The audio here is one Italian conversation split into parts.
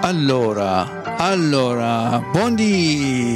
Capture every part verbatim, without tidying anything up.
Allora, allora, buondì,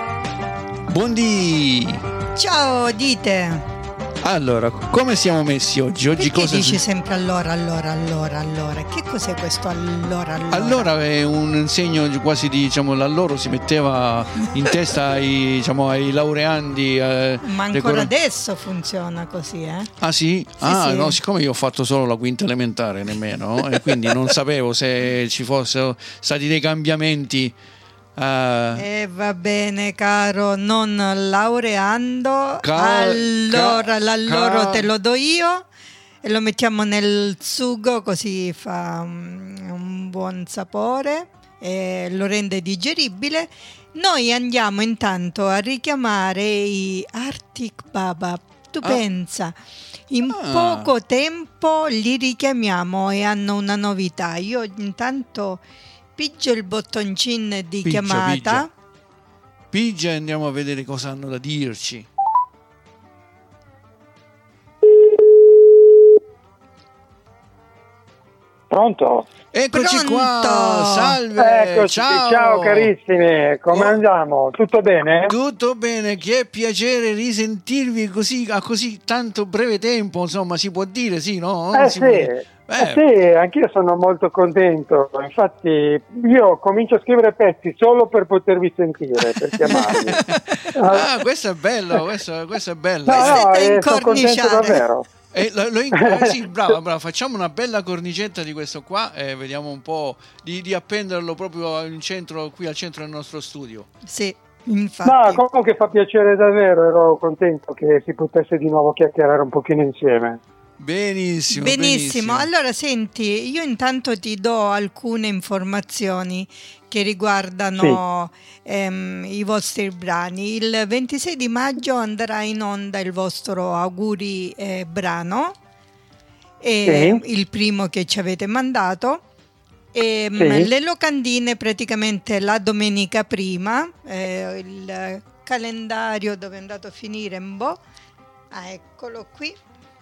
buondì. Ciao, dite. Allora, come siamo messi oggi? Oggi Perché cosa dici si... sempre allora, allora, allora, allora? Che cos'è questo allora, allora? Allora è un segno quasi di, diciamo, l'alloro si metteva in testa ai, diciamo, ai laureandi. Eh, Ma ancora decora- adesso funziona così, eh? Ah sì? Sì, ah sì. no, siccome io ho fatto solo la quinta elementare nemmeno e quindi non sapevo se ci fossero stati dei cambiamenti. Uh, E va bene, caro, non laureando. Ca- allora, ca- l'alloro ca- te lo do io e lo mettiamo nel sugo, così fa um, un buon sapore e lo rende digeribile. Noi andiamo intanto a richiamare i Arctic Baba. Tu Ah. pensa, in Ah. poco tempo li richiamiamo e hanno una novità. Io intanto pigio il bottoncino di Pigia, chiamata. pigia. Pigia e andiamo a vedere cosa hanno da dirci. Pronto? Eccoci Pronto? qua, salve, Eccoci, ciao. ciao carissimi, come Oh. andiamo? Tutto bene? Tutto bene, che piacere risentirvi così a così tanto breve tempo, insomma, si può dire, sì, no? Eh Si sì, può dire. eh sì, anch'io sono molto contento, infatti io comincio a scrivere pezzi solo per potervi sentire, per chiamarvi. Ah, questo è bello, questo, questo è bello. No, Questo no, è da eh, sono contento incorniciare. davvero. Eh, lo- lo in- eh, sì, brava, brava, facciamo una bella cornicetta di questo qua e vediamo un po' di, di appenderlo proprio in centro, qui al centro del nostro studio. Sì, No, infatti. comunque fa piacere davvero, ero contento che si potesse di nuovo chiacchierare un pochino insieme. Benissimo, Benissimo. Allora, senti, io intanto ti do alcune informazioni che riguardano ehm, i vostri brani. Il ventisei di maggio andrà in onda il vostro auguri eh, brano, eh, Sì. il primo che ci avete mandato. E, Sì. mh, le locandine praticamente la domenica prima, eh, il calendario dove è andato a finire un po'. Ah, eccolo qui.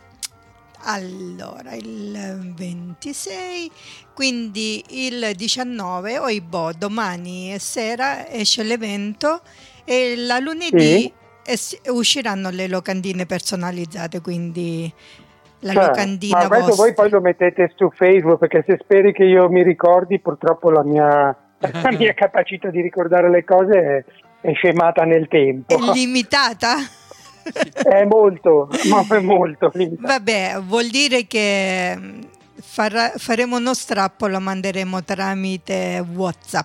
Allora, il ventisei, quindi il diciannove, oibò, domani sera esce l'evento e la lunedì Sì. es- usciranno le locandine personalizzate, quindi la Cioè, locandina ma questo vostra. voi poi lo mettete su Facebook, perché se speri che io mi ricordi, purtroppo la mia, la mia capacità di ricordare le cose è, è scemata nel tempo. È limitata? È molto, ma è molto limitata. Vabbè, vuol dire che mh, farà- faremo uno strappo, lo manderemo tramite WhatsApp.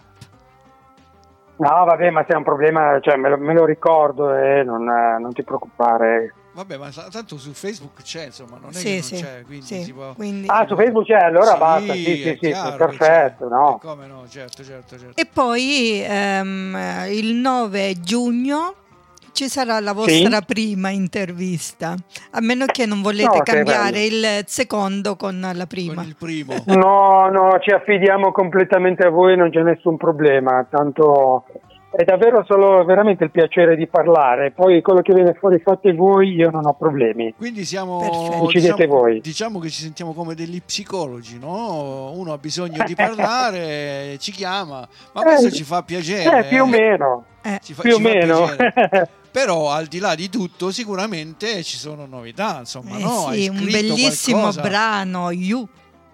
No, vabbè, ma se è un problema, cioè me lo, me lo ricordo e non, eh, non ti preoccupare. Vabbè, ma sa- tanto su Facebook c'è, insomma, non è Sì, che non sì, c'è, quindi sì, si può... quindi- Ah, su Facebook c'è, allora Sì, basta, sì, sì, è sì, chiaro sì, che perfetto, c'è. no? E come no, certo, certo, certo. E poi ehm, il nove giugno ci sarà la vostra Sì. prima intervista, a meno che non volete No, che cambiare bello. il secondo con la prima. Con il primo. No, no, ci affidiamo completamente a voi, non c'è nessun problema, tanto è davvero solo veramente il piacere di parlare, poi quello che viene fuori fate voi, io non ho problemi. Quindi siamo, Perfetto. Decidete diciamo, voi. diciamo che ci sentiamo come degli psicologi, no? Uno ha bisogno di parlare, ci chiama, ma questo Eh, ci fa piacere. Eh, più o meno, Eh, Ci fa, più o ci fa meno. piacere. Però al di là di tutto sicuramente ci sono novità, insomma, eh no? Hai sì, un scritto bellissimo qualcosa? brano, You.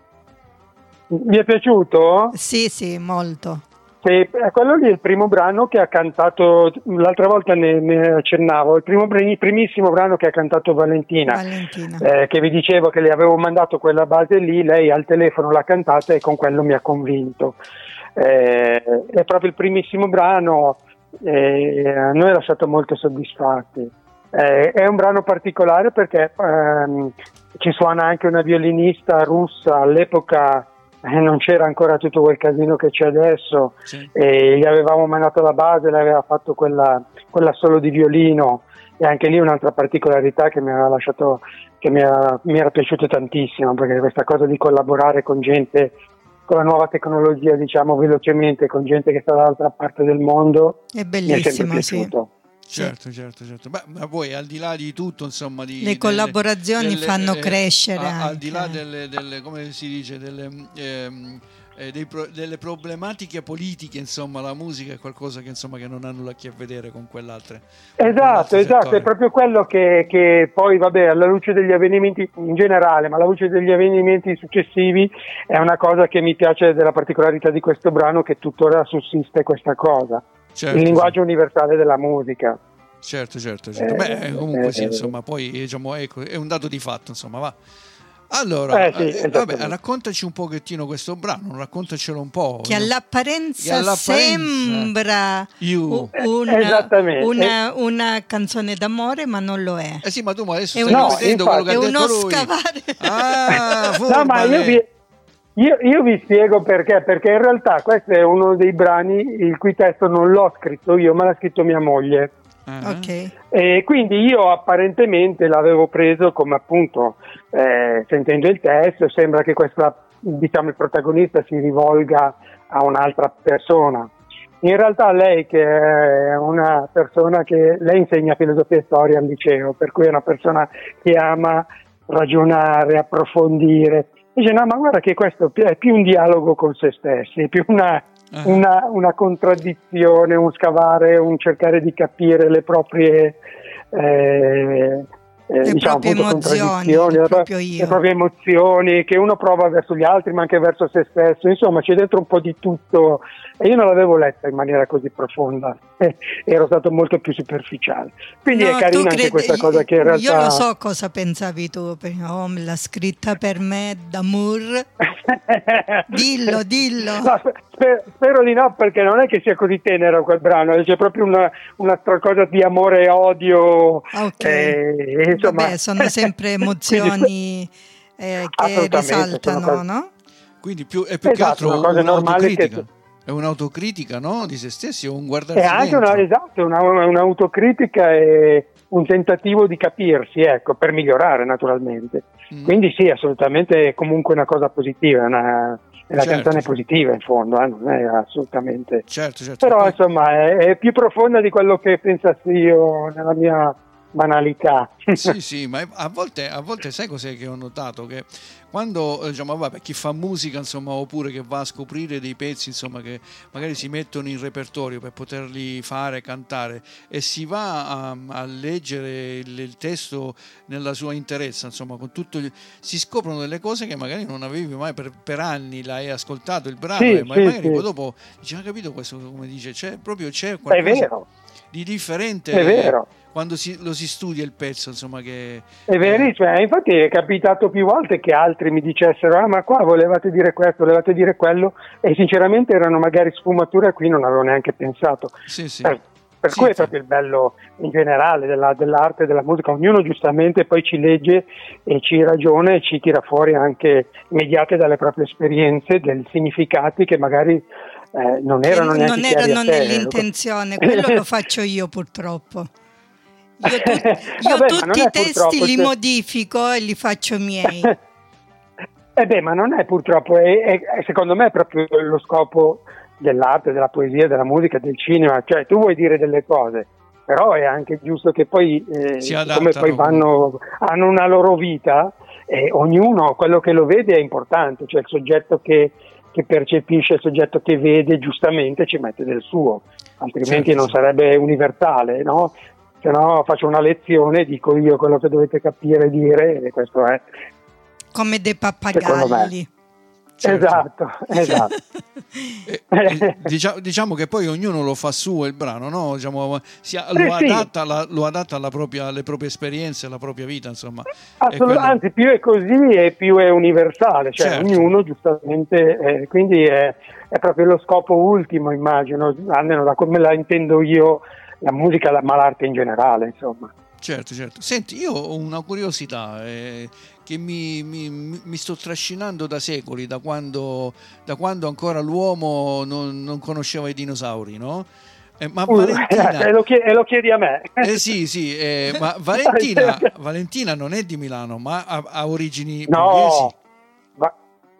Mi è piaciuto? Sì, sì, molto. Sì, eh, quello lì è il primo brano che ha cantato, l'altra volta ne, ne accennavo, il primo, il primissimo brano che ha cantato Valentina, Valentina. eh, che vi dicevo che le avevo mandato quella base lì, lei al telefono l'ha cantata e con quello mi ha convinto. Eh, è proprio il primissimo brano, eh, a noi era stato molto soddisfatti. Eh, è un brano particolare perché ehm, ci suona anche una violinista russa, all'epoca eh, non c'era ancora tutto quel casino che c'è adesso, Sì. e gli avevamo mandato la base, lei aveva fatto quella, quella solo di violino, e anche lì un'altra particolarità che mi aveva lasciato, che mi era, mi era piaciuto tantissimo, perché questa cosa di collaborare con gente, con la nuova tecnologia, diciamo velocemente, con gente che sta dall'altra parte del mondo, È mi è sempre bellissimo, sì. piaciuto. Certo, certo, certo. Beh, ma poi al di là di tutto, insomma, di, Le delle- collaborazioni delle- fanno eh, crescere a- al anche. di là delle, delle come si dice, delle, ehm, eh, dei pro- delle problematiche politiche, insomma, la musica è qualcosa che, insomma, che non ha nulla a che vedere con quell'altre. Esatto, esatto, settore. È proprio quello che, che poi, vabbè, alla luce degli avvenimenti in generale, ma alla luce degli avvenimenti successivi, è una cosa che mi piace della particolarità di questo brano, che tuttora sussiste questa cosa, certo, il linguaggio sì. universale della musica. Certo, certo, certo. Eh, Beh, comunque eh, sì, insomma, poi diciamo, ecco, è un dato di fatto, insomma, va. Allora, eh, sì, eh, vabbè, raccontaci un pochettino questo brano, raccontacelo un po'. Che all'apparenza, che all'apparenza sembra you. Una, una, una canzone d'amore, ma non lo è. Eh sì, ma tu adesso è stai uno, ripetendo infatti, quello che ha detto lui. lui. È uno scavare. Ah, no, ma io vi, io, io vi spiego perché, perché in realtà questo è uno dei brani il cui testo non l'ho scritto io, ma l'ha scritto mia moglie. Uh-huh. Okay. E quindi io apparentemente l'avevo preso come, appunto, eh, sentendo il testo sembra che questa, diciamo, il protagonista si rivolga a un'altra persona. In realtà lei, che è una persona che lei insegna filosofia e storia al liceo, per cui è una persona che ama ragionare, approfondire, dice no, ma guarda che questo è più un dialogo con se stessi, è più una Uh-huh. Una, una contraddizione, un scavare, un cercare di capire le proprie eh, eh, le diciamo, proprie appunto, emozioni, le, proprio io. le proprie emozioni che uno prova verso gli altri ma anche verso se stesso, insomma c'è dentro un po' di tutto e io non l'avevo letta in maniera così profonda, eh, ero stato molto più superficiale, quindi no, è carina credi, anche questa cosa che in realtà io lo so cosa pensavi tu, oh, me l'ha scritta per me d'amour. dillo dillo no, spero, spero di no, perché non è che sia così tenero quel brano, c'è proprio una, una cosa di amore e odio, ok, eh, insomma. Vabbè, sono sempre emozioni eh, che risaltano, no? Quindi più, è più esatto, che altro una cosa un'autocritica che... è un'autocritica, no? Di se stessi, o un guardarsi è anche dentro. una, esatto, una, un'autocritica e un tentativo di capirsi, ecco, per migliorare naturalmente. Mm. Quindi sì, assolutamente è comunque una cosa positiva, una, è una certo, canzone certo. positiva in fondo, eh, non è assolutamente. Certo, certo. Però poi... insomma è, è più profonda di quello che pensassi io nella mia banalità. Sì, sì, ma a volte, a volte sai cos'è che ho notato? Che quando, diciamo, vabbè, chi fa musica, insomma, oppure che va a scoprire dei pezzi, insomma, che magari si mettono in repertorio per poterli fare, cantare, e si va a, a leggere il, il testo nella sua interezza, insomma, con tutto il, si scoprono delle cose che magari non avevi mai per, per anni, l'hai ascoltato il brano, sì, e sì, magari sì. poi dopo dici, ha capito questo, come dice, c'è proprio c'è qualcosa è vero. di differente. È vero. Quando si, lo si studia il pezzo, insomma, che è verissimo, eh, infatti è capitato più volte che altri mi dicessero ah ma qua volevate dire questo, volevate dire quello, e sinceramente erano magari sfumature a cui non avevo neanche pensato. Sì, sì. Per, per sì, cui è sì. proprio il bello in generale della, dell'arte e della musica, ognuno giustamente poi ci legge e ci ragiona e ci tira fuori anche mediate dalle proprie esperienze dei significati che magari eh, non erano che neanche non chiari erano a te. nell'intenzione, quello lo faccio io purtroppo. Io, tu, io Vabbè, tutti i testi li modifico e li faccio miei. Eh beh, ma non è purtroppo, è, è, secondo me è proprio lo scopo dell'arte, della poesia, della musica, del cinema, cioè tu vuoi dire delle cose, però è anche giusto che poi, eh, come poi vanno, hanno una loro vita, e ognuno, quello che lo vede è importante, cioè il soggetto che, che percepisce, il soggetto che vede, giustamente ci mette del suo, altrimenti certo, non sarebbe universale, no? Se no faccio una lezione, dico io quello che dovete capire e dire, e questo è. Come dei pappagalli. Certo. Esatto, esatto. e, e, diciamo, diciamo che poi ognuno lo fa suo il brano, no? Diciamo, si, lo, eh, adatta, la, lo adatta alla propria, alle proprie esperienze, alla propria vita, insomma. Assolutamente, quello... anzi più è così e più è universale, cioè certo. Ognuno giustamente, eh, quindi è, è proprio lo scopo ultimo, immagino, almeno da come la intendo io, la musica, ma l'arte in generale, insomma. Certo, certo. Senti, io ho una curiosità eh, che mi, mi, mi sto trascinando da secoli, da quando, da quando ancora l'uomo non, non conosceva i dinosauri, no? Eh, ma uh, Valentina... e, lo chiedi, e lo chiedi a me. Eh sì, sì, eh, ma Valentina, Valentina non è di Milano, ma ha, ha origini no, pugliesi. ma,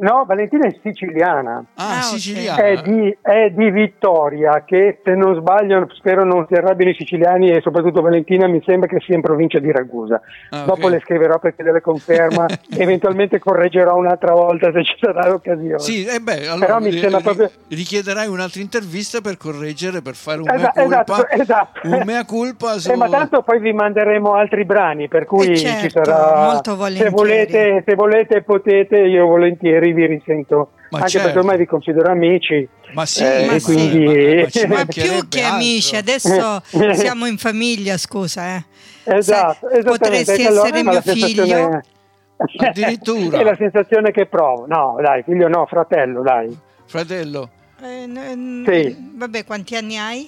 No, Valentina è siciliana. Ah, Ah, siciliana. È di, è di Vittoria, che se non sbaglio, spero non si arrabbino i siciliani, e soprattutto Valentina mi sembra che sia in provincia di Ragusa. Ah, Dopo ok. le scriverò per chiedere conferma, eventualmente correggerò un'altra volta se ci sarà l'occasione. Sì, e beh, allora Però mi ri- sembra ri- proprio... richiederai un'altra intervista per correggere, per fare un Esa- mea culpa, esatto, esatto. un mea culpa su... Eh, ma tanto poi vi manderemo altri brani, per cui Eh, ci certo, sarà, molto se volentieri. volete, se volete e potete, io volentieri vi risento, Ma anche certo. perché ormai vi considero amici. Ma sì, Eh, Ma e sì. quindi ma- ma ci Ma mancherebbe più che altro. amici, adesso siamo in famiglia, scusa. Eh. Esatto, Sai, esattamente. potresti Allora, essere ma mio la sensazione- figlio? Addirittura. è la sensazione che provo. No, dai, figlio no, fratello, dai. Fratello, Eh, n- Sì. Vabbè, quanti anni hai?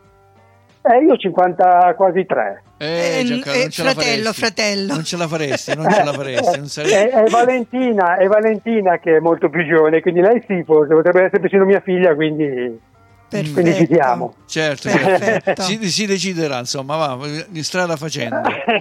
Eh, io ho cinquanta, quasi tre. eh, Eh, Giancarlo, eh, non ce la fratello, faresti. fratello. Non ce la faresti, non ce la faresti. Non è, saresti... è Valentina, è Valentina che è molto più giovane, quindi lei sì, forse potrebbe essere persino mia figlia, quindi, Perfetto. quindi ci siamo. Certo, Perfetto. certo. Si, si deciderà, insomma, va, di strada facendo.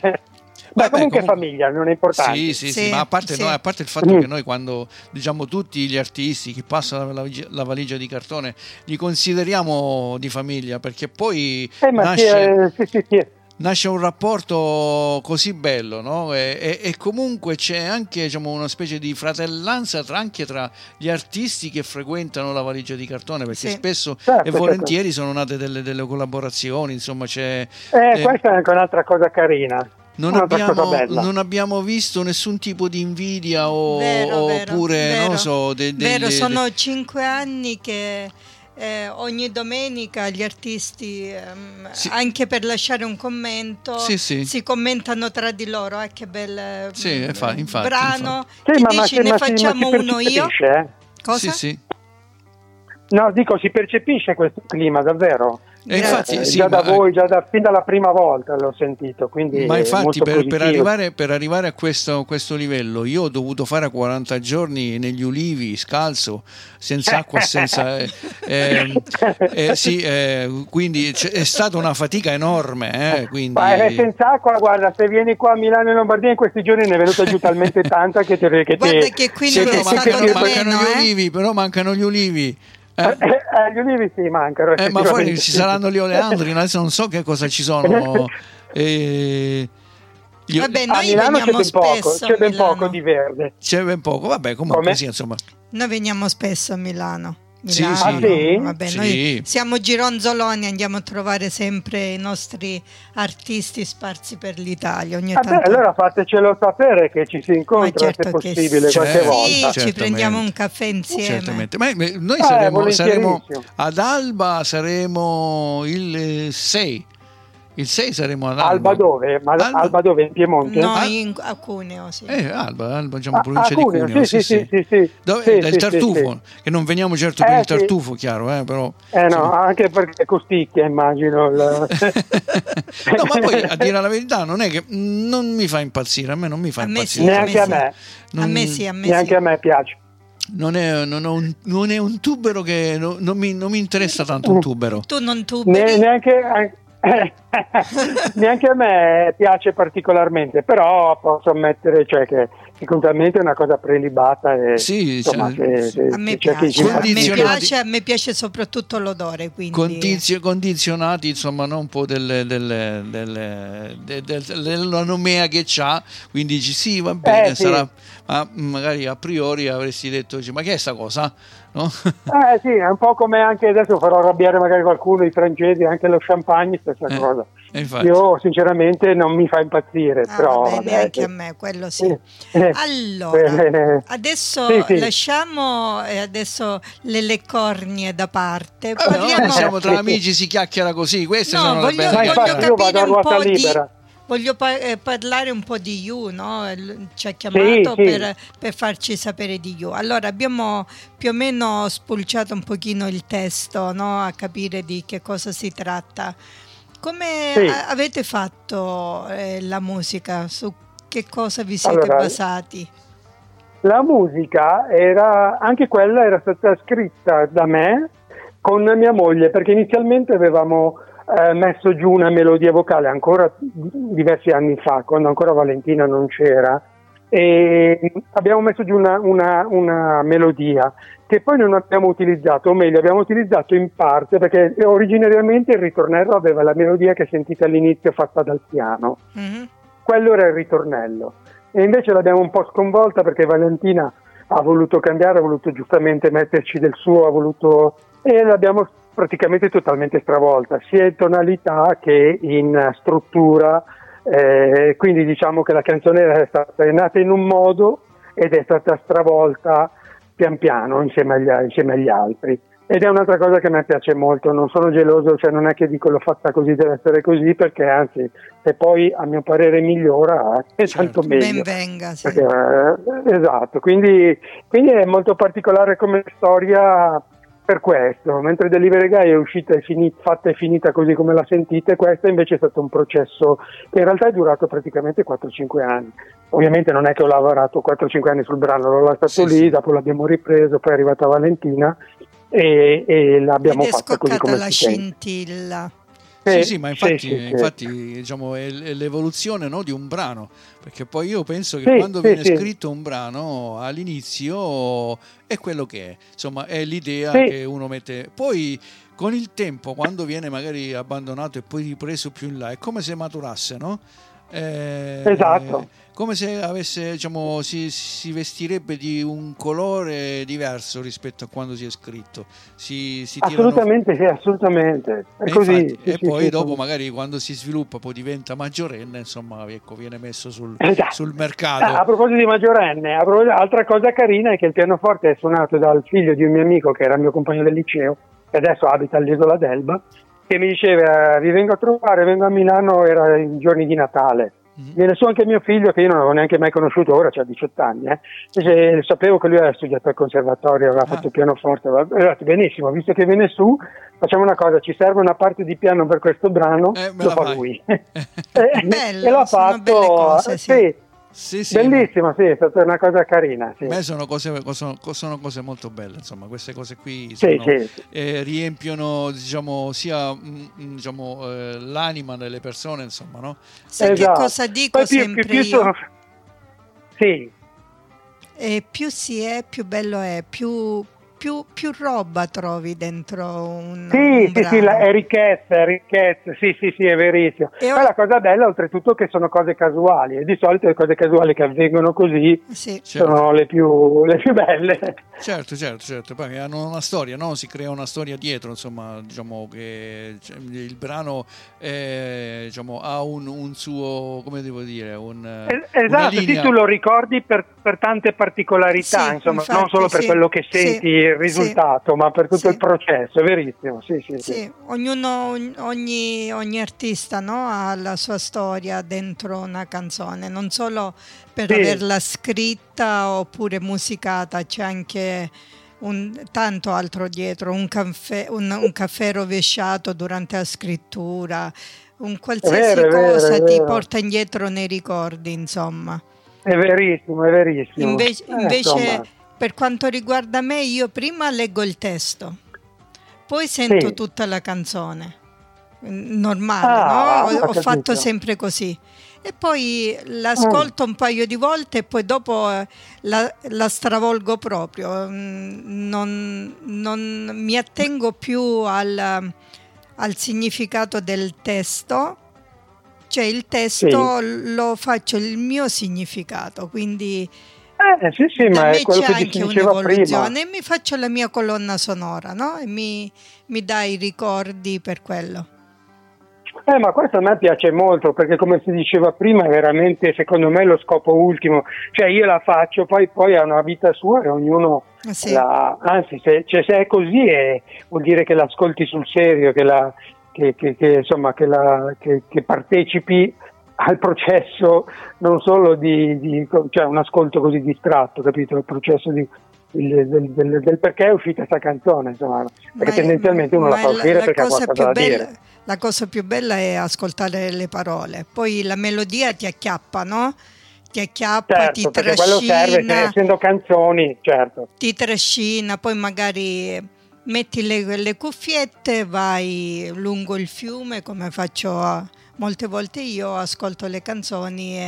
Ma Vabbè, comunque, comunque- famiglia, non è importante. Sì, sì, sì, Sì, ma a parte, sì. noi- a parte il fatto Mm. che noi quando diciamo tutti gli artisti, chi passa la, valigia- la valigia di cartone, li consideriamo di famiglia, perché poi Eh, ma sì, nasce, eh, sì, sì, sì. nasce un rapporto così bello, no? E, e- e comunque c'è anche, diciamo, una specie di fratellanza tra, anche tra gli artisti che frequentano la valigia di cartone, perché Sì. spesso Certo, e volentieri sono nate delle, delle collaborazioni, insomma c'è... Eh, eh, questa è anche un'altra cosa carina. non un'altra cosa abbiamo, bella. non abbiamo visto nessun tipo di invidia o, Vero, vero, oppure vero. non lo so de- delle- Vero, sono cinque anni che eh, ogni domenica gli artisti, ehm, Sì. anche per lasciare un commento, Sì, sì. si commentano tra di loro. Eh, che bel Sì, mm, infa- infatti, brano. Sì, Ti ma, ma dici, si- ne ma si- ma si facciamo uno io? percepisce, eh? Cosa? Sì, sì. No, dico, si percepisce questo clima, davvero. E Grazie. infatti, Eh, sì, già da ma- voi, già da, fin dalla prima volta l'ho sentito, quindi Ma è infatti molto per, per positivo. arrivare, per arrivare a questo, questo livello io ho dovuto fare quaranta giorni negli ulivi, scalzo, senza acqua, senza... eh, eh, eh, sì, eh, quindi c'è- è stata una fatica enorme. Eh, quindi... Ma è senza acqua, guarda, se vieni qua a Milano e Lombardia in questi giorni ne è venuta giù talmente tanta che ti... Che Guarda ti- che qui Sì, non però è stato mancano, da mancano meno, gli eh? ulivi, però mancano gli ulivi. Eh? Eh, eh, gli ulivi sì, mancano. Eh, ma poi effettivamente, ci sì. saranno gli oleandri, adesso non so che cosa ci sono. Eh, io- Vabbè, A noi Milano c'è veniamo ben poco, spesso c'è a ben Milano. poco di verde. c'è ben poco, vabbè, comunque Come? sì, insomma. Noi veniamo spesso a Milano. Sì, Milano, sì. Ah, sì? Vabbè, Sì. noi siamo gironzoloni, andiamo a trovare sempre i nostri artisti sparsi per l'Italia. Ogni Ah, beh, tanto allora fatecelo sapere che ci si Ma incontra certo se che possibile sì. qualche Certo. volta. Sì, ci Certamente. prendiamo un caffè insieme. Certamente, ma ma noi Eh, saremo, saremo volentierissimo. ad Alba, saremo il sei, il sei saremo ad Alba. Alba dove? Ma Alba- Alba dove? In Piemonte? No, Ah. in, a Cuneo, sì. Eh, Alba, Alba, diciamo Ah, provincia ah, di Cuneo, Cuneo, sì, sì, sì, sì. Dove- Sì, del sì, tartufo, sì, che non veniamo certo Eh, per il sì. tartufo, chiaro, eh, però... Eh no, insomma. anche perché costicchia, immagino. il- No, ma poi a dire la verità non è che non mi fa impazzire, a me non mi fa A me sì, impazzire. Neanche a me, A me sì, a me neanche sì. a me piace. Non è, non, ho un, non è un tubero che no- non, mi, non mi interessa tanto un tubero. Tu non Ne- tuberi? neanche, neanche a me piace particolarmente, però posso ammettere, cioè, che sicuramente è una cosa prelibata e Sì, insomma, cioè, che- sì. che- A me c'è chi ci piace, a me Condizionati- piace, a me piace soprattutto l'odore, quindi Condizio- condizionati insomma no, un po' delle, delle, delle, de- de- della nomea che c'ha, quindi dici sì va bene, Eh, sì. sarà, ma magari a priori avresti detto dici, ma che è sta cosa? No? Eh sì, è un po' come anche adesso farò arrabbiare magari qualcuno, i francesi, anche lo champagne, stessa Eh, cosa. e infatti. Io sinceramente non mi fa impazzire, Ah, però vabbè, vabbè, neanche sì. a me, quello sì. Eh, eh, Allora, eh, adesso sì, sì. lasciamo eh, adesso le, le cornie da parte. Vabbè, no, Parliamo- siamo tra amici, si chiacchiera così, queste No, sono voglio, le belle Ma voglio infatti chiacchiere. io vado capire a un ruota po' di... libera. Voglio pa- eh, parlare un po' di You, no? L- Ci ha chiamato Sì, sì. Per, per farci sapere di You. Allora abbiamo più o meno spulciato un pochino il testo, no? A capire di che cosa si tratta. Come Sì. a- avete fatto eh, la musica? Su che cosa vi siete Allora, basati? La musica era, anche quella era stata scritta da me con mia moglie, perché inizialmente avevamo eh, messo giù una melodia vocale ancora diversi anni fa, quando ancora Valentina non c'era, e abbiamo messo giù una, una, una melodia che poi non abbiamo utilizzato, o meglio abbiamo utilizzato in parte perché originariamente il ritornello aveva la melodia che sentite all'inizio fatta dal piano, mm-hmm. quello era il ritornello, e invece l'abbiamo un po' sconvolta perché Valentina ha voluto cambiare, ha voluto giustamente metterci del suo, ha voluto, e l'abbiamo praticamente totalmente stravolta, sia in tonalità che in struttura. Eh, quindi diciamo che la canzone è stata è nata in un modo ed è stata stravolta pian piano insieme agli, insieme agli altri, ed è un'altra cosa che a me piace molto. Non sono geloso, cioè non è che dico l'ho fatta così, deve essere così, perché anzi se poi a mio parere migliora è certo, tanto meglio, ben venga, sì. Perché, eh, esatto, quindi, quindi è molto particolare come storia per questo, mentre Delivery Guy è uscita e finita, fatta e finita così come la sentite, questa invece è stato un processo che in realtà è durato praticamente quattro cinque anni. Ovviamente non è che ho lavorato quattro cinque anni sul brano, l'ho lasciato sì, lì, sì. Dopo l'abbiamo ripreso, poi è arrivata Valentina e, e l'abbiamo fatta così come la si scintilla. Sì, sì, ma infatti, sì, sì, infatti sì. diciamo, è l'evoluzione, no, di un brano, perché poi io penso che sì, quando sì, viene sì. scritto un brano all'inizio è quello che è, insomma è l'idea sì. che uno mette, poi con il tempo quando viene magari abbandonato e poi ripreso più in là è come se maturasse, no? Eh, esatto. Come se avesse, diciamo, si, si vestirebbe di un colore diverso rispetto a quando si è scritto. Si, si assolutamente tirano... sì, assolutamente. È e così. Infatti, sì, e sì, poi sì, dopo sì. magari quando si sviluppa poi diventa maggiorenne, insomma, ecco, viene messo sul, esatto. sul mercato. Ah, a proposito di maggiorenne, a proposito, altra cosa carina è che il pianoforte è suonato dal figlio di un mio amico che era il mio compagno del liceo, che adesso abita all'Isola d'Elba, che mi diceva vi vengo a trovare, vengo a Milano, era i giorni di Natale. Mm-hmm. Viene su anche mio figlio, che io non avevo neanche mai conosciuto, ora c'ha diciotto anni, eh. E sapevo che lui aveva studiato al conservatorio, aveva ah. fatto il pianoforte, aveva detto benissimo, visto che viene su facciamo una cosa, ci serve una parte di piano per questo brano, eh, lo fa fai. lui. Bello, e l'ha fatto, cose, sì. sì. Sì, sì, bellissima, sì, è stata una cosa carina. Sì. A me sono cose, sono, sono cose molto belle, insomma, queste cose qui sì, sono, sì, sì. Eh, riempiono, diciamo, sia mh, diciamo, eh, l'anima delle persone, insomma, no? Sai esatto. Che cosa dico Poi sempre più, più, più io? Sono... Sì. E più si è, più bello è, più... Più, più roba trovi dentro un, sì, un sì, brano. sì, la, è ricchezza, è ricchezza, sì, sì, sì, è verissimo. E Poi ho... la cosa bella, oltretutto, è che sono cose casuali, e di solito le cose casuali che avvengono così sì. sono certo. le più, le più belle. Certo, certo, certo, poi hanno una storia, no? Si crea una storia dietro, insomma, diciamo che il brano è, diciamo, ha un, un suo, come devo dire, un, esatto, sì, tu lo ricordi per, per tante particolarità, sì, insomma, infatti, non solo per sì, quello che senti sì, il risultato, sì, ma per tutto sì. il processo, è verissimo, sì, sì, sì. sì. Ognuno, ogni, ogni artista, no, ha la sua storia dentro una canzone, non solo per sì. averla scritta oppure musicata, c'è anche un, tanto altro dietro, un caffè, un, un caffè rovesciato durante la scrittura, un qualsiasi vero, cosa vero, ti vero. porta indietro nei ricordi, insomma. È verissimo, è verissimo. Invece, eh, invece per quanto riguarda me, io prima leggo il testo, poi sento sì. tutta la canzone, normale, ah, no? Ho, ho capito. fatto sempre così. E poi l'ascolto un paio di volte e poi dopo la, la stravolgo proprio. Non, non mi attengo più al, al significato del testo, cioè il testo sì. lo faccio il mio significato, quindi eh, sì, sì, da ma me è quello c'è che anche un'evoluzione e mi faccio la mia colonna sonora, no? E mi, mi dà i ricordi per quello. Eh, ma questo a me piace molto, perché come si diceva prima è veramente, secondo me, lo scopo ultimo, cioè io la faccio, poi, poi ha una vita sua e ognuno sì. la, anzi se, cioè, se è così è, vuol dire che l'ascolti sul serio, che, la, che, che, che, insomma, che, la, che, che partecipi al processo non solo di, di cioè un ascolto così distratto, capito? Il processo di Del, del, del perché è uscita questa canzone, insomma, perché ma tendenzialmente è, uno la fa uscire la perché ha qualcosa da bella, dire. La cosa più bella è ascoltare le parole, poi la melodia ti acchiappa, no? Ti acchiappa, certo, ti perché quello serve, se, essendo canzoni, certo. Ti trascina, poi magari metti le, le cuffiette, vai lungo il fiume, come faccio a, molte volte io, ascolto le canzoni e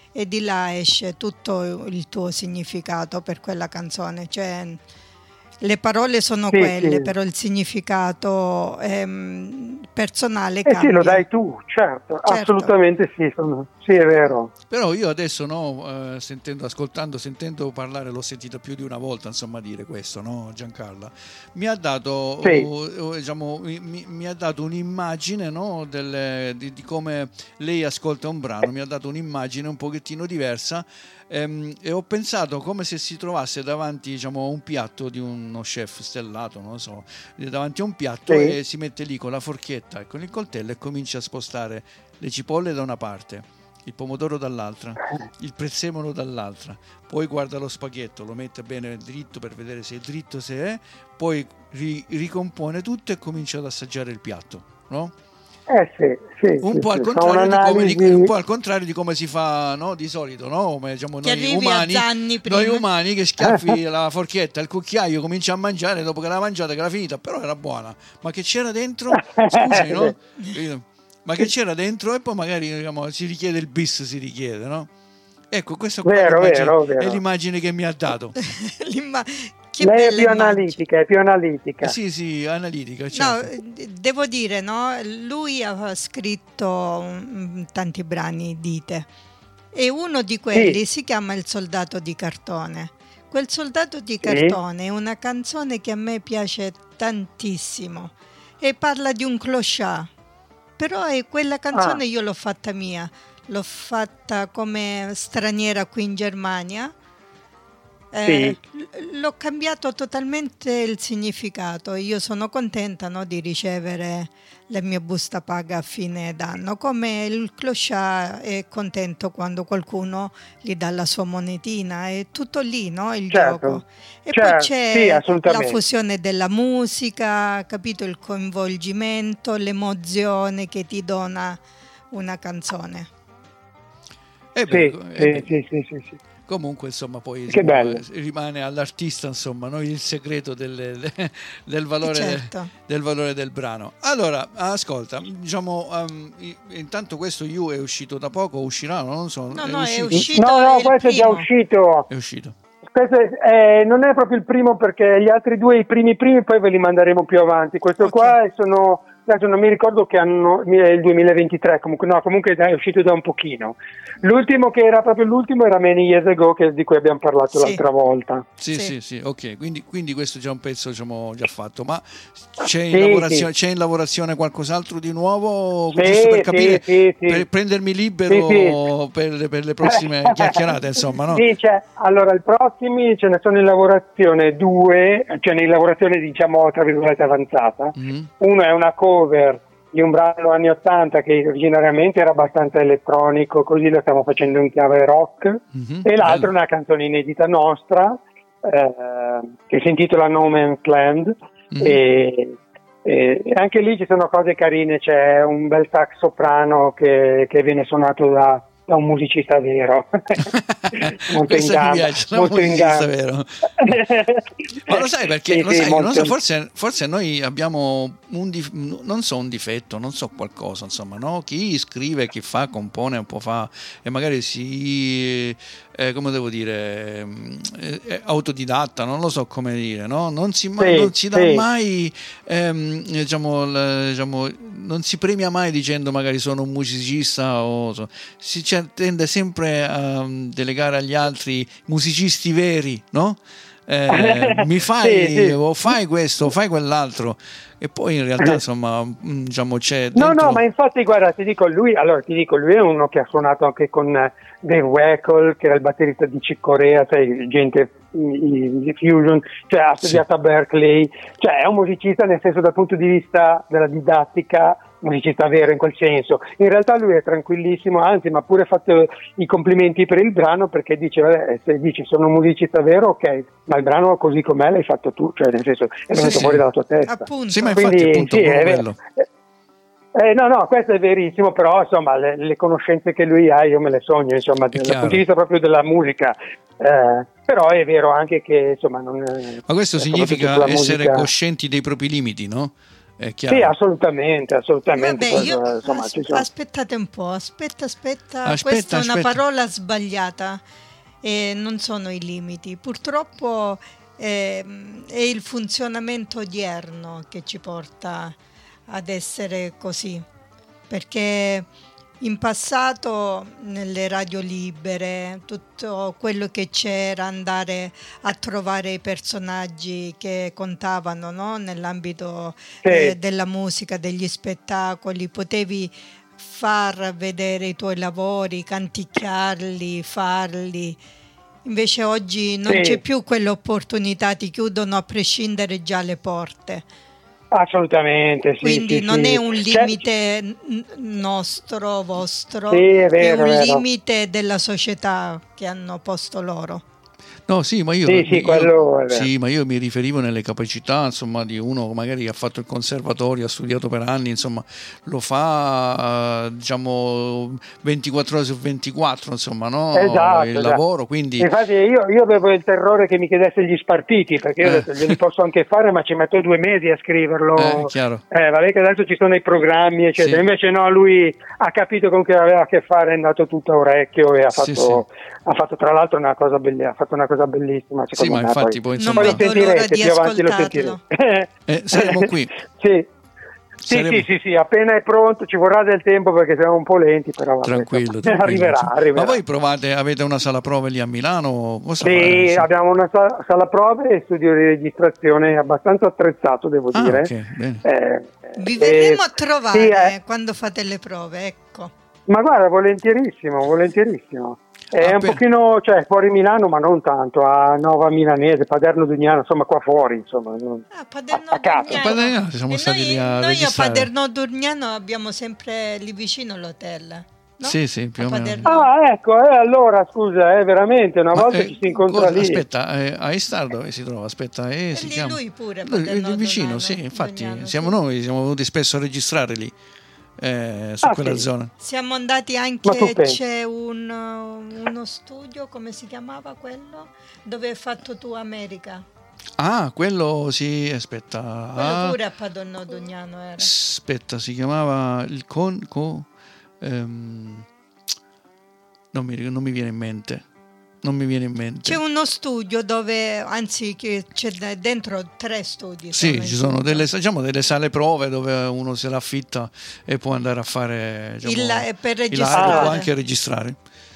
e di là esce tutto il tuo significato per quella canzone, cioè le parole sono sì, quelle, sì. però il significato ehm, personale Eh cambia. sì, lo dai tu, certo, Certo. assolutamente sì, sono, sì, è vero. Però io adesso, no, eh, sentendo, ascoltando, sentendo parlare, l'ho sentito più di una volta, insomma, dire questo, no, Giancarla, mi ha dato, Sì. oh, diciamo, mi, mi ha dato un'immagine, no, del, di, di come lei ascolta un brano, mi ha dato un'immagine un pochettino diversa, ehm, e ho pensato come se si trovasse davanti, diciamo, a un piatto di uno chef stellato, non lo so, davanti a un piatto, Sì. e si mette lì con la forchetta e con il coltello e comincia a spostare le cipolle da una parte, il pomodoro dall'altra, il prezzemolo dall'altra, poi guarda lo spaghetto, lo mette bene dritto per vedere se è dritto, se è, poi ri- ricompone tutto e comincia ad assaggiare il piatto, no? Eh sì, sì, Un, sì, po' al sì. contrario di come, di- un'analisi- un po' al contrario di come si fa, no, di solito, no? Come, diciamo, Che noi arrivi a umani, Zanni prima. noi umani che schiaffi la forchetta, il cucchiaio, cominci a mangiare dopo che l'ha mangiata, che era finita, però era buona. Ma che c'era dentro? Scusami, no? Ma che c'era dentro? E poi magari, diciamo, si richiede il bis, si richiede, no? Ecco, questo qua Vero, è l'immagine- vero, vero. è l'immagine che mi ha dato. L'imma- che Lei è bella più immagine. analitica, è più analitica. Eh sì, sì, analitica, No, certo. eh, devo dire, no? Lui ha scritto mm, tanti brani, dite, e uno di quelli Sì. si chiama Il soldato di cartone. Quel soldato di Sì. cartone è una canzone che a me piace tantissimo e parla di un clochard, però è quella canzone Ah. io l'ho fatta mia, l'ho fatta come straniera qui in Germania. Eh, l- l'ho cambiato totalmente il significato. Io sono contenta, no, di ricevere la mia busta paga a fine d'anno, come il clochard è contento quando qualcuno gli dà la sua monetina, è tutto lì, no, il Certo. gioco. E Certo, poi c'è sì, la assolutamente. fusione della musica, capito, il coinvolgimento, l'emozione che ti dona una canzone. E Sì, beh, sì, e beh, sì, sì, sì, sì. comunque, insomma, poi Che diciamo, bello. rimane all'artista, insomma, no, il segreto del, del valore Certo. del valore del brano. Allora, ascolta, diciamo, um, i- intanto questo You è uscito da poco, uscirà, non so, No, è no, è uscito? uscito. No, è no, il questo è già primo. uscito. È uscito. Questo è- eh, non è proprio il primo, perché gli altri due, i primi primi, poi ve li manderemo più avanti. Questo Ok. qua sono, adesso non mi ricordo che anno, è il duemilaventitré, comunque no, comunque è uscito da un pochino. L'ultimo che era proprio l'ultimo era Many Years Ago, che, di cui abbiamo parlato Sì. l'altra volta. Sì, Sì. sì, sì, ok, quindi, quindi questo è già un pezzo, diciamo, già fatto, ma c'è in, Sì, lavorazione, sì. c'è in lavorazione qualcos'altro di nuovo? Sì, Giusto per sì, capire, sì, sì. per prendermi libero Sì, Per, per le prossime chiacchierate, insomma, no? Sì, cioè, allora, i prossimi ce ne sono in lavorazione due, cioè in lavorazione, diciamo, tra virgolette avanzata. Mhm. Uno è una cover di un brano anni ottanta che originariamente era abbastanza elettronico, così lo stiamo facendo in chiave rock, Mhm. e l'altro Bello. è una canzone inedita nostra eh, che si intitola No Man's Land. Mhm. e, e anche lì ci sono cose carine, c'è un bel sax soprano che, che viene suonato da, da un musicista vero. Molto in Questo mi gamba, piace, un molto in musicista gamba. vero. Ma lo sai perché? Sì, lo sì, sai, non molto- so, forse, forse noi abbiamo un dif- non so un difetto, non so qualcosa, insomma, no? Chi scrive, chi fa, compone un po' fa e magari si eh, come devo dire eh, è autodidatta, non lo so come dire, no? Non si, ma- Sì, non si dà sì. mai ehm, diciamo, l- diciamo, non si premia mai dicendo magari sono un musicista o so- si cioè, tende sempre a um, delegare agli altri musicisti veri, no? Eh, mi fai Sì, sì. o fai questo o fai quell'altro e poi in realtà insomma mh, diciamo c'è No, dentro... no, ma infatti guarda, ti dico, lui, allora ti dico, lui è uno che ha suonato anche con eh, Dave Weckl, che era il batterista di Chick Corea, sai, gente i- di Fusion, cioè ha Sì. studiato a Berkeley, cioè è un musicista nel senso dal punto di vista della didattica, musicista vero in quel senso. In realtà lui è tranquillissimo, anzi mi ha pure fatto i complimenti per il brano, perché dice, vabbè, se dici sono un musicista vero, ok, ma il brano così com'è l'hai fatto tu, cioè nel senso è venuto sì. fuori dalla tua testa. Appunto. Sì, ma infatti Quindi, appunto sì, proprio è vero. quello. Eh, no, no, questo è verissimo, però insomma le, le conoscenze che lui ha io me le sogno, insomma, dal chiaro. punto di vista proprio della musica, eh, però è vero anche che insomma non Ma questo eh, significa soprattutto sulla essere musica- coscienti dei propri limiti, no? è chiaro. Sì, assolutamente, assolutamente. Vabbè, io, Cosa, insomma, as- ci sono... aspettate un po', aspetta, aspetta, Aspetta, questa è una aspetta. parola sbagliata e non sono i limiti. Purtroppo eh, è il funzionamento odierno che ci porta ad essere così, perché in passato nelle radio libere tutto quello che c'era, andare a trovare i personaggi che contavano, no? Nell'ambito Sì. eh, della musica, degli spettacoli, potevi far vedere i tuoi lavori, canticchiarli, farli. Invece oggi non Sì. c'è più quell'opportunità, ti chiudono a prescindere già le porte. Assolutamente, sì. Quindi sì, non sì. è un Cioè, limite n- nostro, vostro, Sì, è vero, è un è vero. limite della società che hanno posto loro. No, sì, ma io, Sì, sì, io- quello è vero. sì, ma io mi riferivo nelle capacità, insomma, di uno magari che ha fatto il conservatorio, ha studiato per anni, insomma, lo fa, eh, diciamo, ventiquattro ore su ventiquattro, insomma, no? Esatto, Il esatto. lavoro, quindi... Infatti io, io avevo il terrore che mi chiedesse gli spartiti, perché io ho Eh. detto glieli posso anche fare, ma ci metto due mesi a scriverlo. Eh, chiaro. Eh, vabbè che adesso ci sono i programmi, eccetera. Sì. Invece no, lui ha capito con che aveva a che fare, è andato tutto a orecchio e ha Sì, fatto, ha fatto tra l'altro una cosa, belli- ha fatto una cosa bellissima. Sì, ma me, infatti poi. poi, Non insomma, Poi lo vedo l'ora sentirete, di più avanti lo ascoltarlo. sentirete. eh, saremo qui. Sì. Sì, Saremo- sì, sì, sì, appena è pronto, ci vorrà del tempo perché siamo un po' lenti, però vabbè, Tranquillo, insomma, tranquillo. arriverà, arriverà. Ma voi provate, avete una sala prove lì a Milano? Cosa Sì, fate? abbiamo una sa- sala prove e studio di registrazione abbastanza attrezzato, devo Ah, dire. ok, bene. Eh, Vi eh, verremo a trovare sì, eh. quando fate le prove, ecco. Ma guarda, volentierissimo, volentierissimo. È Ah, un per- pochino, cioè fuori Milano, ma non tanto, a Nova Milanese, Paderno Dugnano, insomma qua fuori, insomma. non- Ah, Paderno A caso. Durgnano. A Paderno siamo E stati noi, lì a noi registrare. a Paderno Durgnano abbiamo sempre lì vicino l'hotel, no? Sì, sì, più A o meno. Paderno. Ah, ecco, eh, allora scusa, eh, veramente, una Ma, volta eh, ci si incontra cosa- lì. Aspetta, eh, a Istar dove si trova? Aspetta, eh, E si lì chiama... lui pure, Lui- Paderno lì vicino, Dugnano, sì, infatti Dugnano, siamo sì. noi, siamo venuti spesso a registrare lì, eh, su Ah, quella sì. zona. Siamo andati Ma anche, tu pensi? c'è un, uh, uno studio, come si chiamava quello? Dove hai fatto tu America? Ah, quello sì, aspetta. Quello ah, pure a Paderno Dugnano era. aspetta, si chiamava il con... co- ehm, non, mi, non mi viene in mente. Non mi viene in mente. C'è uno studio dove, anzi, che c'è de- dentro tre studi. Sì, sono ci in sono tutto. delle, diciamo, delle sale prove dove uno se l'affitta e può andare a fare diciamo, Il- eh, per il live, registrare. può anche registrare.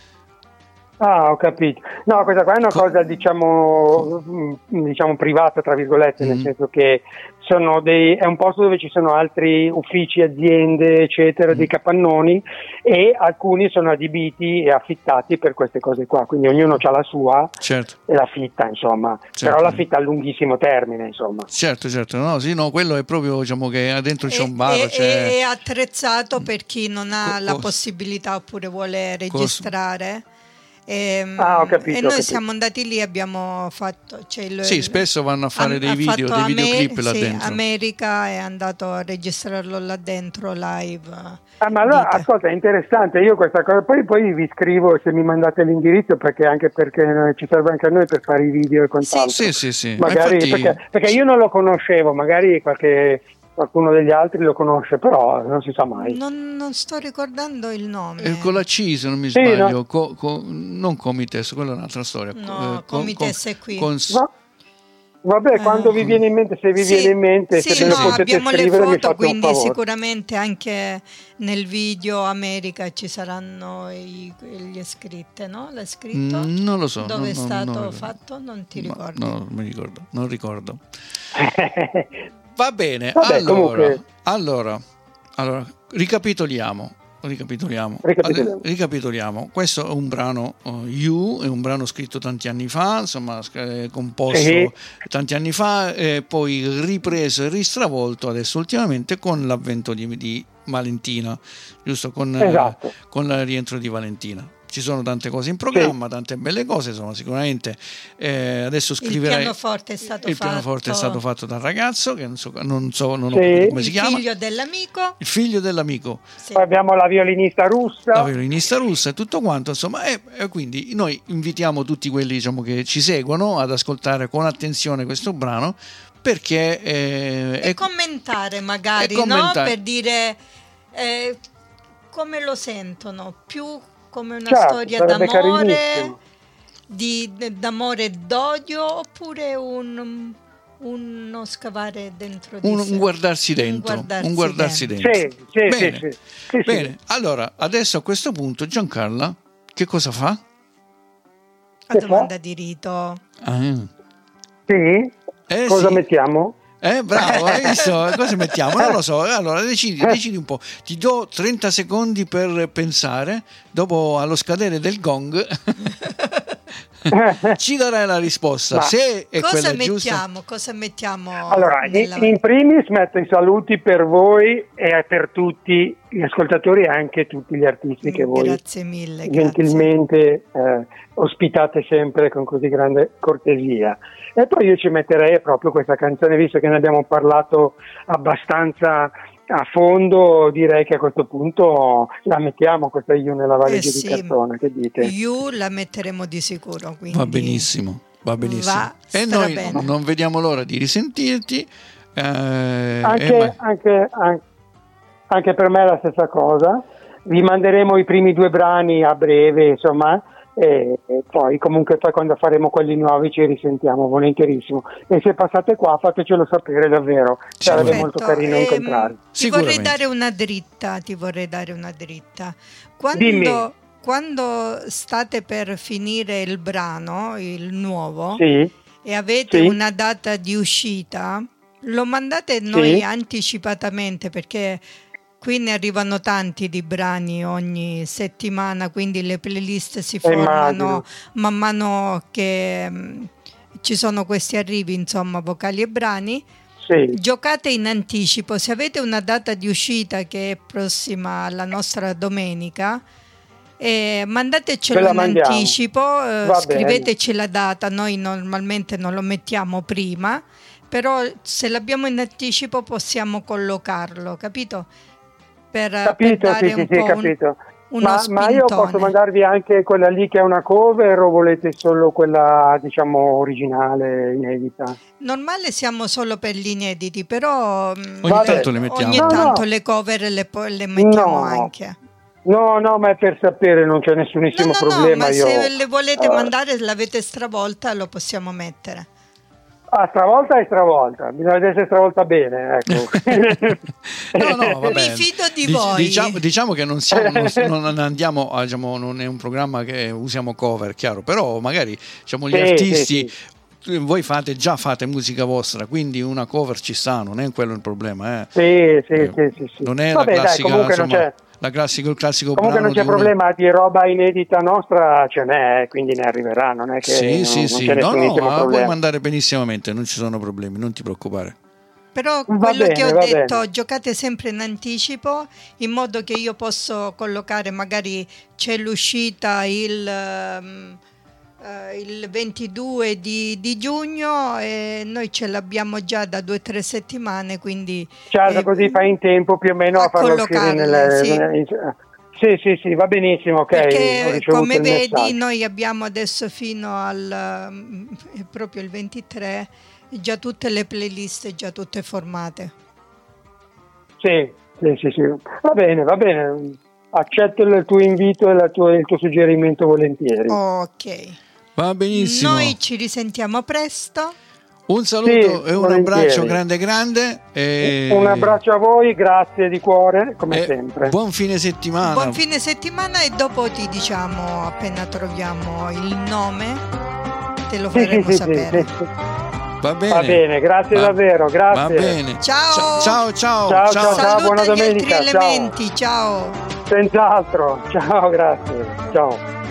Ah, ho capito. No, questa qua è una Co- cosa, diciamo, mm, diciamo privata, tra virgolette, nel Mm. senso che sono dei, è un posto dove ci sono altri uffici, aziende, eccetera, Mm. dei capannoni, e alcuni sono adibiti e affittati per queste cose qua, quindi ognuno ha la sua Certo, e l'affitta, insomma, Certo. però l'affitta a lunghissimo termine, insomma. certo, certo. No, sì, no, quello è proprio, diciamo che dentro c'è È- un bar, è, c'è... è attrezzato per chi non ha Co- la cos- possibilità oppure vuole registrare. Ehm, Ah, ho capito, e ho noi capito. siamo andati lì, abbiamo fatto. C'è il, Sì, spesso vanno a fare ha- dei ha video, fatto dei videoclip Amer- là sì, dentro. America è andato a registrarlo là dentro live. Ah, ma allora, Dite. ascolta, è interessante, io questa cosa, poi, poi vi scrivo se mi mandate l'indirizzo, perché anche perché eh, ci serve anche a noi per fare i video e quant'altro. Sì, sì, sì. Ma Magari, infatti- perché, perché io non lo conoscevo, magari qualche, qualcuno degli altri lo conosce, però non si sa mai. Non, non sto ricordando il nome. Eh, con la C, se non mi Sì, sbaglio, no? co- co- non Comites, quella è un'altra storia. No, Eh, con- Comites con- è qui. con- No? Vabbè, Ah. quando vi viene in mente, se vi Sì, viene in mente, sì, se me no, lo potete abbiamo le scrivere, mi foto, fate un quindi favore. sicuramente anche nel video America ci saranno i, gli iscritte, no? L'hai scritto? Mm, non lo so. Dove non- è non- stato non- fatto? Non ti no, ricordi? No, non mi ricordo, non ricordo. Va bene, Vabbè, allora, comunque- allora, allora, ricapitoliamo. Ricapitoliamo. Ricapitoliamo. Allora, ricapitoliamo. Questo è un brano uh, You, è un brano scritto tanti anni fa, insomma, eh, composto Sì. tanti anni fa, e poi ripreso e ristravolto adesso ultimamente con l'avvento di, di Valentina, giusto? Con, eh, Esatto. con il rientro di Valentina. ci sono tante cose in programma, sì. tante belle cose, insomma, sicuramente eh, adesso scriverai. Il pianoforte è stato il fatto. pianoforte è stato fatto dal ragazzo che non so, non so non sì. ho come si chiama. Il figlio dell'amico. Il figlio dell'amico. Sì. Poi abbiamo la violinista russa. La violinista russa e tutto quanto, insomma, e, e quindi noi invitiamo tutti quelli, diciamo, che ci seguono ad ascoltare con attenzione questo brano, perché eh, e è, commentare magari, e commentare. no? Per dire eh, come lo sentono, più come una certo, storia d'amore, di, d'amore e d'odio, oppure un, uno scavare dentro di un, sé. Un guardarsi dentro. Un guardarsi, un guardarsi dentro. dentro. Sì, sì, bene, sì, sì. Sì, bene. sì. Allora, adesso a questo punto Giancarla che cosa fa? La domanda di rito. Ah. Sì? Eh, cosa sì. mettiamo? Eh, bravo, hai visto? Cosa mettiamo? Non lo so. Allora decidi, decidi un po'. Ti do trenta secondi per pensare. Dopo, allo scadere del gong, ci darai la risposta. Ma se è cosa quella mettiamo? giusta. Cosa mettiamo? Allora, nella... in primis metto i saluti per voi e per tutti gli ascoltatori e anche tutti gli artisti che voi grazie mille, gentilmente eh, ospitate sempre con così grande cortesia. E poi io ci metterei proprio questa canzone, visto che ne abbiamo parlato abbastanza a fondo, direi che a questo punto la mettiamo questa You nella valigia eh sì, di cartone, che dite? You la metteremo di sicuro, quindi va benissimo, va benissimo. Va, e noi bene. non vediamo l'ora di risentirti. Eh, anche, ma... anche, anche, anche per me è la stessa cosa. Vi manderemo i primi due brani a breve, insomma. E, e poi comunque poi quando faremo quelli nuovi ci risentiamo volentierissimo, e se passate qua fatecelo sapere, davvero sarebbe Perfetto. molto carino ehm, incontrarvi. Ti vorrei dare una dritta, ti vorrei dare una dritta. Quando, Dimmi. quando state per finire il brano, il nuovo, sì. e avete sì. una data di uscita, lo mandate noi sì. anticipatamente, perché qui ne arrivano tanti di brani ogni settimana, quindi le playlist si formano Immagino. man mano che mh, ci sono questi arrivi, insomma, vocali e brani. Sì. Giocate in anticipo. Se avete una data di uscita che è prossima alla nostra domenica, eh, mandatecelo in mandiamo. anticipo, eh, Va scriveteci bene. la data. Noi normalmente non lo mettiamo prima, però se l'abbiamo in anticipo possiamo collocarlo, capito? Per, capito, per dare sì, un sì, po' capito. Un, ma, ma io posso mandarvi anche quella lì che è una cover, o volete solo quella, diciamo, originale, inedita? Normale siamo solo per gli inediti, però ogni Vabbè. tanto le mettiamo. Ogni no, tanto no. le cover le, le mettiamo no. anche. No, no, ma è per sapere, non c'è nessunissimo no, no, problema. No, ma io, se le volete uh, mandare, l'avete stravolta, lo possiamo mettere. Ah, stravolta è stravolta, bisogna essere stravolta bene, ecco. no, no, va bene. Mi fido di Dic- voi. Diciamo, diciamo che non siamo, non, non andiamo, diciamo, non è un programma che usiamo cover, chiaro, però magari diciamo gli sì, artisti, sì, sì. voi fate già fate musica vostra, quindi una cover ci sta, non è quello il problema, eh. Sì, sì, eh, sì, sì, sì. Non è Vabbè, la classica, dai, comunque insomma, non c'è. La classico, il classico Comunque non c'è brano problema, uno... di roba inedita nostra ce n'è, quindi ne arriverà, non è che sì, non, sì, non sì. c'è no, no, nessunissimo ma problema. puoi mandare benissimamente, non ci sono problemi, non ti preoccupare. Però Va quello bene, che ho va detto, bene. giocate sempre in anticipo, in modo che io posso collocare, magari c'è l'uscita il, um, uh, il ventidue di, di giugno e noi ce l'abbiamo già da due o tre settimane, quindi Certo, eh, così fai in tempo più o meno a, a farlo uscire nelle... sì. nelle... Sì, sì, sì, va benissimo, ok. Perché ho ricevuto come il vedi messaggio. noi abbiamo adesso fino al um, proprio il ventitré già tutte le playlist già tutte formate. Sì, sì, sì, sì. Va bene, va bene. Accetto il tuo invito e la tua, il tuo suggerimento volentieri. Ok. Va benissimo. Noi ci risentiamo presto. Un saluto Sì, e un volentieri. abbraccio grande grande. E... Un abbraccio a voi, grazie di cuore, come e sempre. Buon fine settimana. Buon fine settimana e dopo ti diciamo, appena troviamo il nome, te lo Sì, faremo sì, sì, sapere. sì, sì. Va bene. Va bene, grazie Va- davvero, grazie. Va bene. Ciao. Ciao, ciao, Ciao, ciao. ciao. Saluta buona gli domenica, altri ciao. elementi, ciao. Senz'altro, ciao, grazie, ciao.